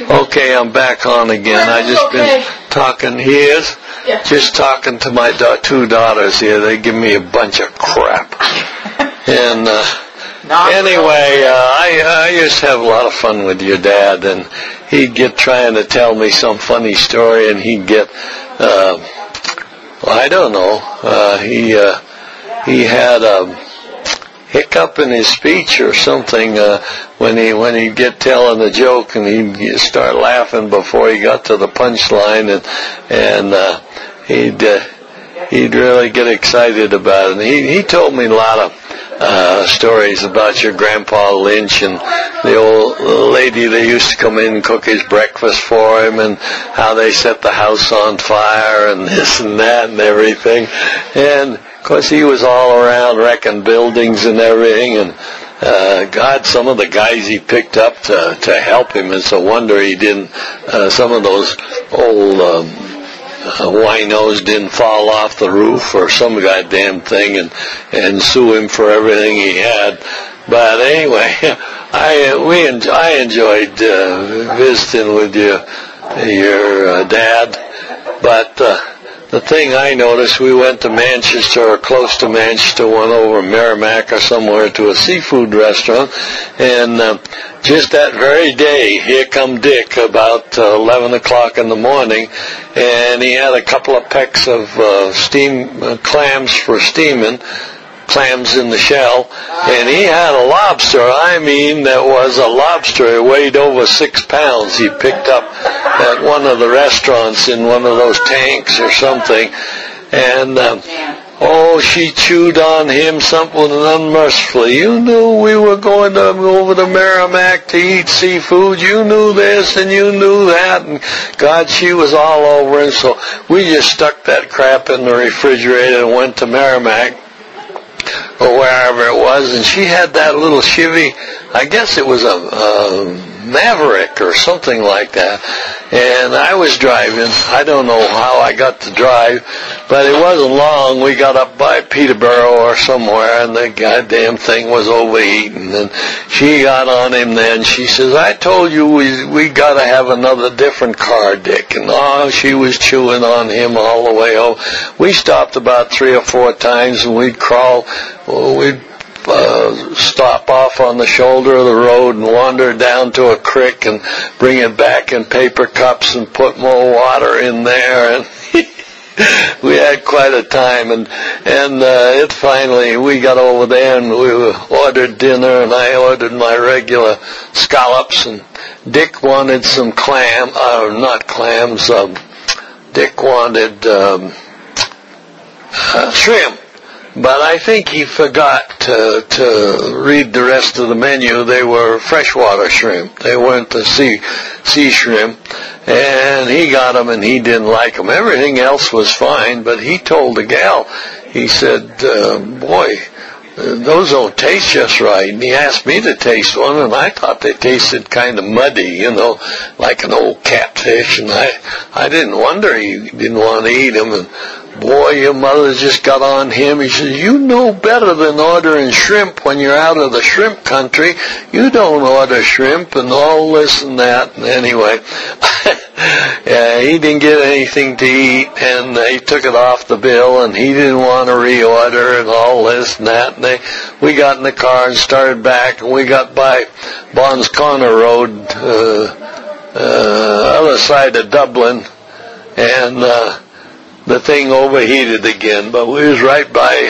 Okay, I'm back on again. I just been talking. He is? Yeah. Just talking to my two daughters here. They give me a bunch of crap. And anyway, I used to have a lot of fun with your dad, and he'd get trying to tell me some funny story, and he'd get, I don't know, he had a hiccup in his speech or something when he'd get telling a joke, and he'd start laughing before he got to the punchline, and he'd really get excited about it. And he told me a lot of stories about your Grandpa Lynch and the old lady that used to come in and cook his breakfast for him, and how they set the house on fire and this and that and everything. And of course, he was all around wrecking buildings and everything, and God, some of the guys he picked up to help him, it's a wonder he didn't, some of those old winos didn't fall off the roof or some goddamn thing and sue him for everything he had. But anyway, I enjoyed visiting with your dad, but the thing I noticed, we went to Manchester or close to Manchester, went over Merrimack or somewhere to a seafood restaurant, and just that very day, here come Dick about 11 o'clock in the morning, and he had a couple of pecks of clams for steaming, clams in the shell, and he had a lobster, that was a lobster. It weighed over 6 pounds. He picked up at one of the restaurants in one of those tanks or something, and she chewed on him something unmercifully. You knew we were going over to Merrimack to eat seafood. You knew this and you knew that, and God, she was all over him. So we just stuck that crap in the refrigerator and went to Merrimack, or wherever it was, and she had that little Chevy, I guess it was a Maverick or something like that, and I was driving. I don't know how I got to drive, but it wasn't long. We got up by Peterborough or somewhere, and the goddamn thing was overheating, and she got on him then. She says, I told you we got to have another different car, Dick, and she was chewing on him all the way home. We stopped about 3 or 4 times, and we'd stop off on the shoulder of the road and wander down to a creek and bring it back in paper cups and put more water in there, and we had quite a time, and it finally, we got over there and we ordered dinner, and I ordered my regular scallops, and Dick wanted some Dick wanted shrimp. But I think he forgot to read the rest of the menu. They were freshwater shrimp. They weren't the sea shrimp. And he got them, and he didn't like them. Everything else was fine, but he told the gal, he said, boy, those don't taste just right. And he asked me to taste one, and I thought they tasted kind of muddy, like an old catfish. And I didn't wonder he didn't want to eat them. And boy, your mother just got on him. He says, you know better than ordering shrimp when you're out of the shrimp country. You don't order shrimp and all this and that. And anyway, he didn't get anything to eat, and they took it off the bill, and he didn't want to reorder and all this and that. And we got in the car and started back, and we got by Bonds Corner Road, other side of Dublin, and the thing overheated again, but we was right by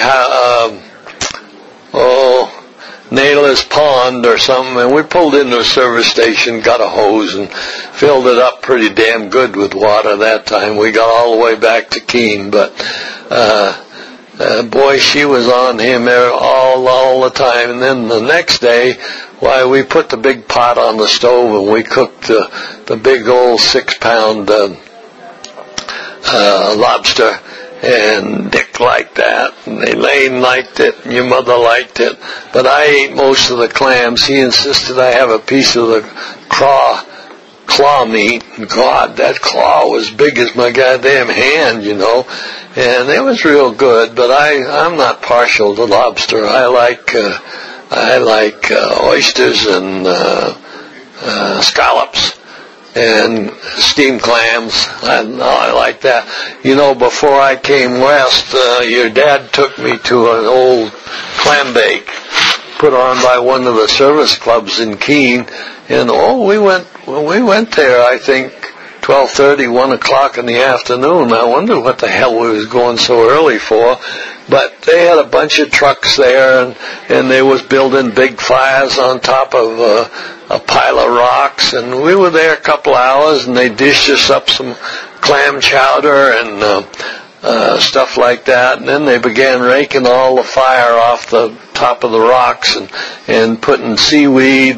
Naylor's Pond or something, and we pulled into a service station, got a hose, and filled it up pretty damn good with water that time. We got all the way back to Keene, but boy, she was on him all the time. And then the next day, we put the big pot on the stove, and we cooked the big old 6-pound lobster, and Dick liked that, and Elaine liked it, and your mother liked it, but I ate most of the clams. He insisted I have a piece of the claw meat, and God, that claw was big as my goddamn hand, and it was real good, but I'm not partial to lobster. I like oysters and scallops. and steamed clams. I like that. You know, before I came west, your dad took me to an old clam bake put on by one of the service clubs in Keene, and we went there, I think, 12:30, 1 o'clock in the afternoon. I wondered what the hell we was going so early for. But they had a bunch of trucks there, and they was building big fires on top of a pile of rocks. And we were there a couple hours, and they dished us up some clam chowder and stuff like that. And then they began raking all the fire off the top of the rocks and putting seaweed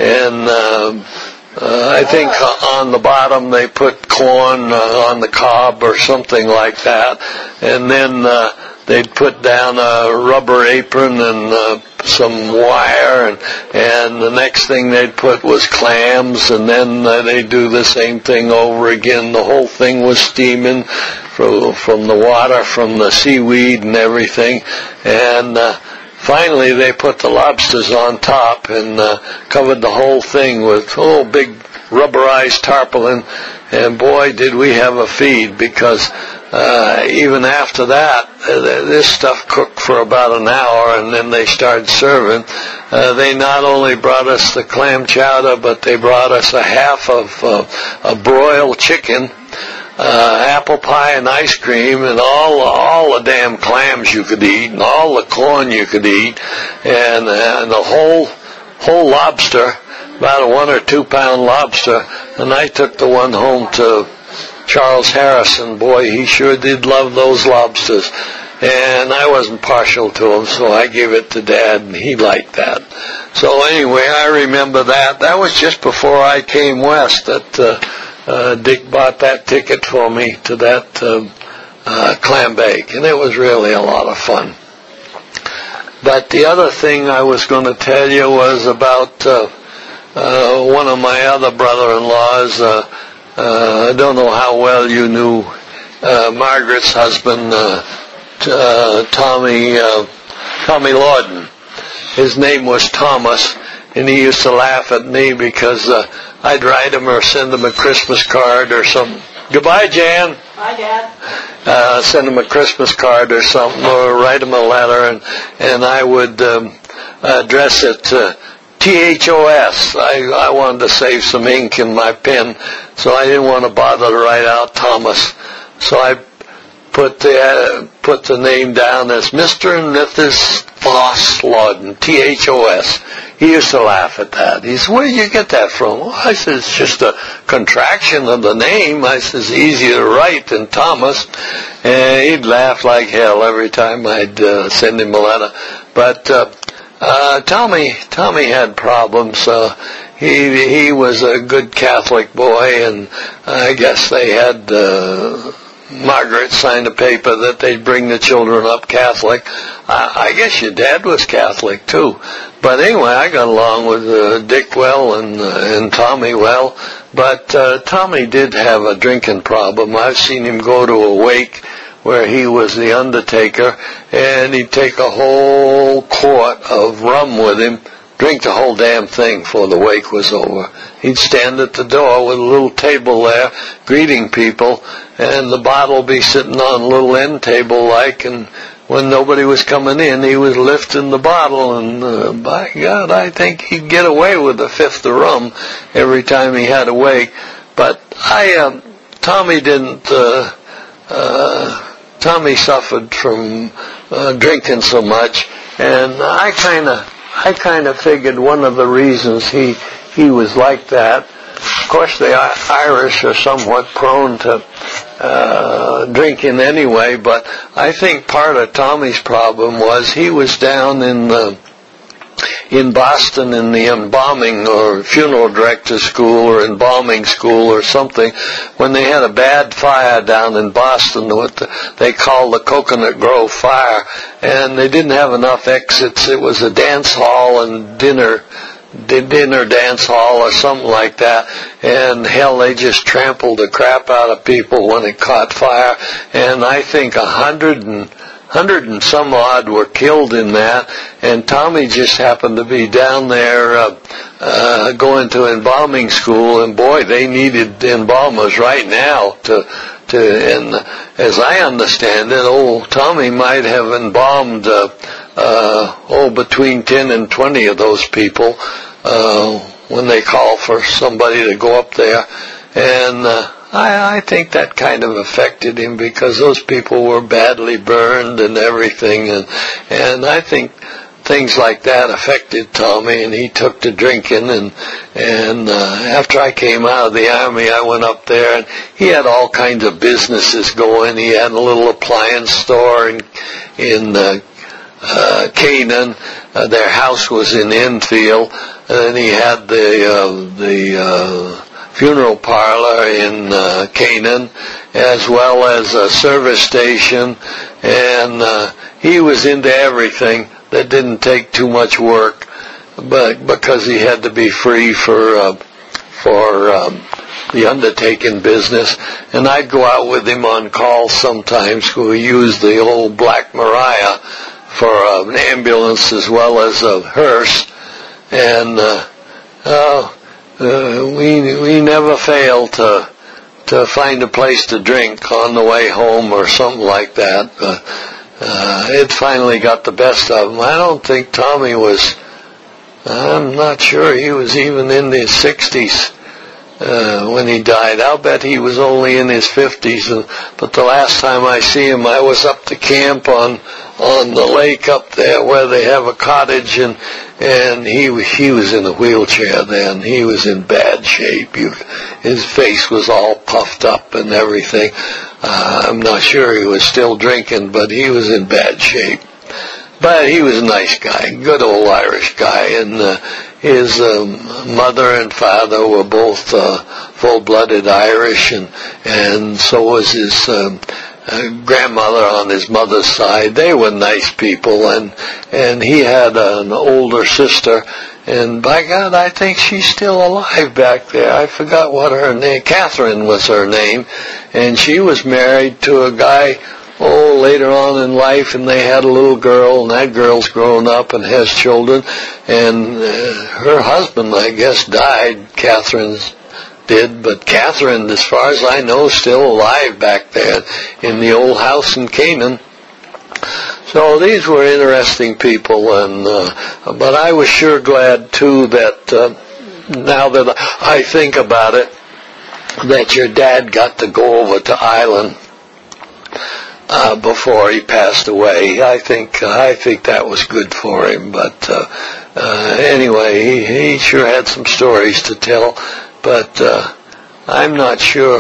and I think on the bottom they put corn on the cob or something like that. And then they'd put down a rubber apron and some wire, and the next thing they'd put was clams, and then they'd do the same thing over again. The whole thing was steaming from the water, from the seaweed and everything. And finally, they put the lobsters on top and covered the whole thing with big rubberized tarpaulin. And boy, did we have a feed, because even after that, this stuff cooked for about an hour, and then they started serving. They not only brought us the clam chowder, but they brought us a half of a broiled chicken, apple pie and ice cream, and all the damn clams you could eat, and all the corn you could eat, and the whole lobster, about a 1 or 2 pound lobster. And I took the one home to Charles Harrison. Boy, he sure did love those lobsters, and I wasn't partial to them, so I gave it to Dad, and he liked that. So anyway, I remember that. That was just before I came west that Dick bought that ticket for me to that clam bake, and it was really a lot of fun. But the other thing I was going to tell you was about one of my other brother-in-laws. I don't know how well you knew Margaret's husband, Tommy Lawden. His name was Thomas, and he used to laugh at me because I'd write him or send him a Christmas card or something. Goodbye, Jan. Hi, Dad. Send him a Christmas card or something, or write him a letter, and I would address it THOS. I wanted to save some ink in my pen, so I didn't want to bother to write out Thomas. So I put the name down as Mr. and Mrs. Foss Lawden, THOS. He used to laugh at that. He said, "Where did you get that from?" Well, I said, "It's just a contraction of the name." I said, "It's easier to write than Thomas." And he'd laugh like hell every time I'd send him a letter. But Tommy had problems. He was a good Catholic boy, and I guess they had Margaret signed a paper that they'd bring the children up Catholic. I guess your dad was Catholic too. But anyway, I got along with Dick well and Tommy well. But Tommy did have a drinking problem. I've seen him go to a wake where he was the undertaker, and he'd take a whole quart of rum with him, drink the whole damn thing before the wake was over. He'd stand at the door with a little table there, greeting people, and the bottle would be sitting on a little end table like, and when nobody was coming in, he was lifting the bottle, and by God, I think he'd get away with a fifth of rum every time he had a wake. But Tommy didn't, Tommy suffered from drinking so much, and I kind of figured one of the reasons he was like that. Of course, the Irish are somewhat prone to drinking anyway, but I think part of Tommy's problem was he was down in Boston in the embalming or funeral director school or embalming school or something, when they had a bad fire down in Boston, what they called the Coconut Grove Fire, and they didn't have enough exits. It was a dance hall and dinner dance hall or something like that, and hell, they just trampled the crap out of people when it caught fire, and I think 100 100 and some odd were killed in that, and Tommy just happened to be down there going to embalming school, and boy, they needed embalmers right now and as I understand it, old Tommy might have embalmed between 10 and 20 of those people when they call for somebody to go up there. And I think that kind of affected him because those people were badly burned and everything, and I think things like that affected Tommy, and he took to drinking, and after I came out of the Army, I went up there, and he had all kinds of businesses going. He had a little appliance store in Canaan. Their house was in Enfield, and he had the funeral parlor in Canaan, as well as a service station, and he was into everything that didn't take too much work, but because he had to be free for the undertaking business. And I'd go out with him on calls sometimes. We used the old Black Maria for an ambulance as well as a hearse, and we never failed to find a place to drink on the way home or something like that. It finally got the best of him. I don't think Tommy I'm not sure he was even in his 60s when he died. I'll bet he was only in his 50s. But the last time I see him, I was up to camp on the lake up there where they have a cottage, and he was in a wheelchair then. He was in bad shape. His face was all puffed up and everything. I'm not sure he was still drinking, but he was in bad shape. But he was a nice guy, good old Irish guy, and his mother and father were both full-blooded Irish, and so was his grandmother on his mother's side. They were nice people, and he had an older sister, and by God, I think she's still alive back there. I forgot what her name, Catherine was her name, and she was married to a guy later on in life, and they had a little girl, and that girl's grown up and has children, and her husband, I guess, died. Catherine's did, but Catherine, as far as I know, is still alive back there in the old house in Canaan. So these were interesting people, but I was sure glad too that now that I think about it, that your dad got to go over to Ireland before he passed away. I think that was good for him. But anyway, he sure had some stories to tell. But I'm not sure.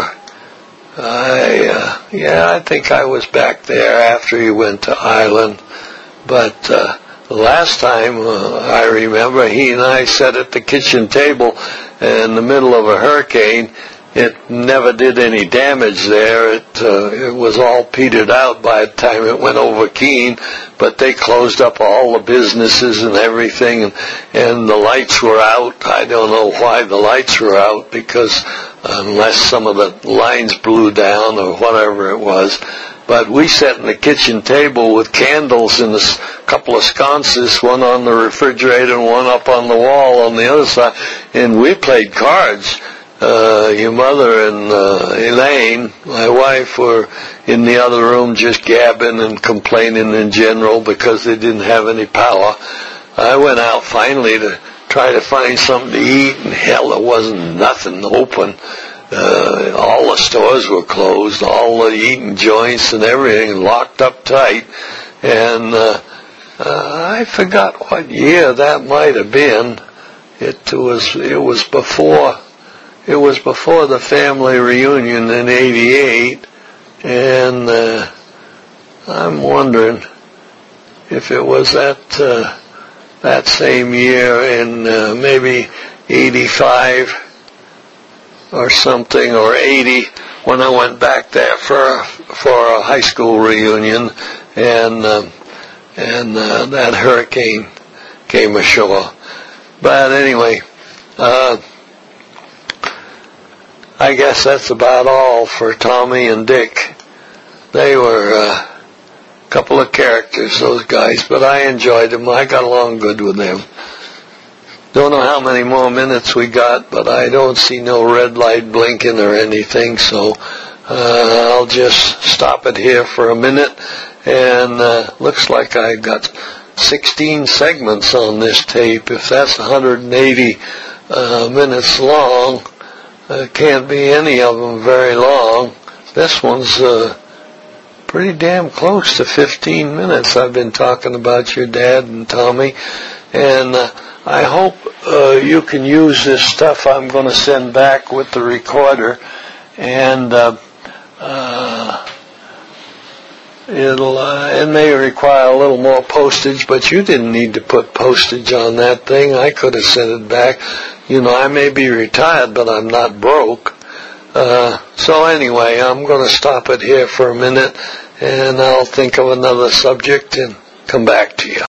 I think I was back there after he went to Ireland. But the last time I remember, he and I sat at the kitchen table in the middle of a hurricane. It never did any damage there. It was all petered out by the time it went over Keene, but they closed up all the businesses and everything, and the lights were out. I don't know why the lights were out, because unless some of the lines blew down or whatever it was. But we sat in the kitchen table with candles and a couple of sconces, one on the refrigerator and one up on the wall on the other side, and we played cards. Your mother and Elaine, my wife, were in the other room just gabbing and complaining in general because they didn't have any power. I went out finally to try to find something to eat, and hell, there wasn't nothing open. All the stores were closed, all the eating joints and everything locked up tight. And I forgot what year that might have been. It was before the family reunion in '88, and I'm wondering if it was that same year in maybe '85 or something, or '80, when I went back there for a high school reunion, and that hurricane came ashore. But anyway, I guess that's about all for Tommy and Dick. They were couple of characters, those guys, but I enjoyed them. I got along good with them. Don't know how many more minutes we got, but I don't see no red light blinking or anything, so I'll just stop it here for a minute. And looks like I got 16 segments on this tape. If that's 180 minutes long, can't be any of them very long. This one's pretty damn close to 15 minutes. I've been talking about your dad and Tommy, and I hope you can use this stuff I'm going to send back with the recorder, and it may require a little more postage, but you didn't need to put postage on that thing. I could have sent it back. You know, I may be retired, but I'm not broke. So anyway, I'm going to stop it here for a minute, and I'll think of another subject and come back to you.